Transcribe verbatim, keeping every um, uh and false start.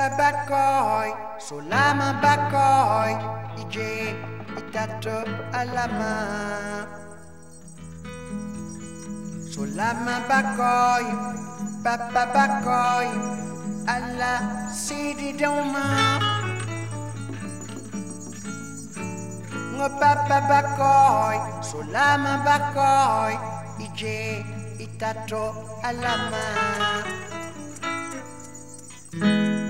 Bakoy, Solama Bakoy, ije itato alama. Solama Bakoy, Papa Bakoy, alla sidi doma. Ngo Papa Bakoy, Solama Bakoy, ije itato alama.